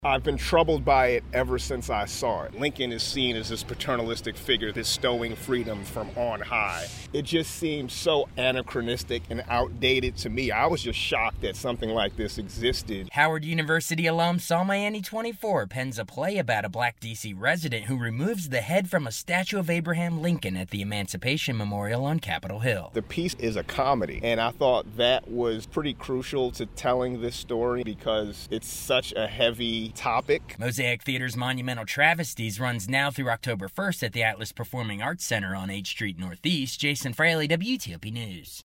I've been troubled by it ever since I saw it. Lincoln is seen as this paternalistic figure bestowing freedom from on high. It just seems so anachronistic and outdated to me. I was just shocked that something like this existed. Howard University alum Saul Miami 24 pens a play about a black D.C. resident who removes the head from a statue of Abraham Lincoln at the Emancipation Memorial on Capitol Hill. The piece is a comedy, and I thought that was pretty crucial to telling this story because it's such a heavy topic. Mosaic Theater's Monumental Travesties runs now through October 1st at the Atlas Performing Arts Center on H Street Northeast. Jason Fraley, WTOP News.